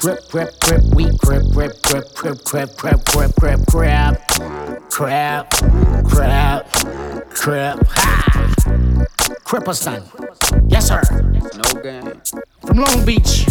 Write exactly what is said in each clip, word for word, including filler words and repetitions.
Grip, grip, grip, we grip, grip, grip, grip, grip, grip, grip, grip, grab, crab, crab, crab, ha! Cripperston, yes sir. No game. From Long Beach.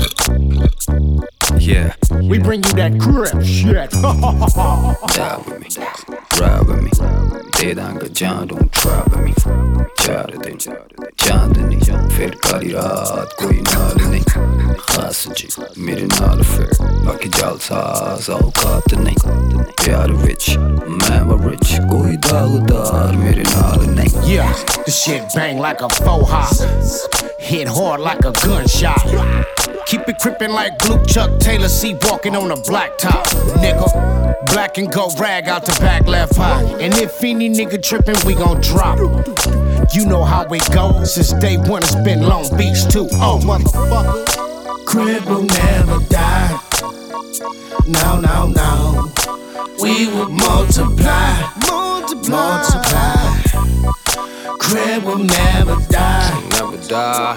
Yeah. We bring you that grip shit. Die with me, ride with me. Dedanga John, don't try with me. Charity, Chandani, फिर काली रात कोई नाल नहीं खास जी मेरे नाल फिर बाकी जालसाज औकात नहीं प्यार विच मैं वो rich कोई दागदार मेरे नाल नहीं. Yeah, this shit bang like a faux hop, hit hard like a gunshot. Keep it crippin' like Blue Chuck Taylor C walking on a blacktop, nigga. Black and gold rag out the back left eye. And if any nigga trippin', we gon' drop. You know how it goes. Since day one, it's been Long Beach too. Oh, motherfucker. Crib will never die. No, no, no. We will multiply, multiply. Crib will never die, never die.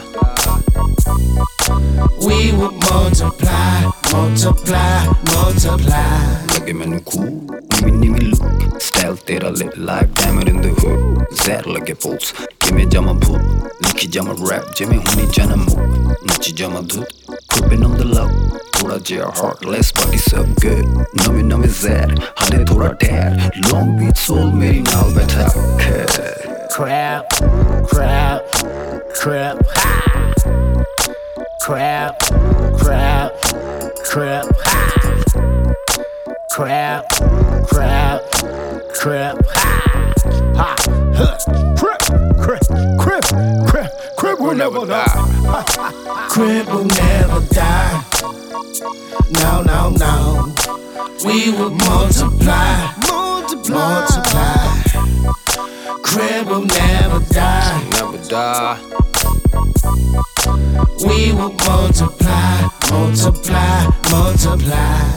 We will multiply, multiply, multiply. Looky menu cool, nimmy nimmy look. Style tera lit like diamond in the hood. Zar lage pulse, gimme jama poop. Likhi jama rap, jimmy huni jana move. Nachi jama dhoot, crippin' on the low. Thoda jaya heartless, body sub good. Nami nami zar, hade thoda dare. Long Beach soul, meri naal baitha khair. Crap, crap, crap, ha! Crap, crap, crap, ha! Crap, crap, crap, ha! Ha! Huh! Crap, crap, crap, crap, crap will never die. Crap will never die. No, no, no. We will multiply, multiply, multiply. Crib will never die, never die. We will multiply, multiply, multiply.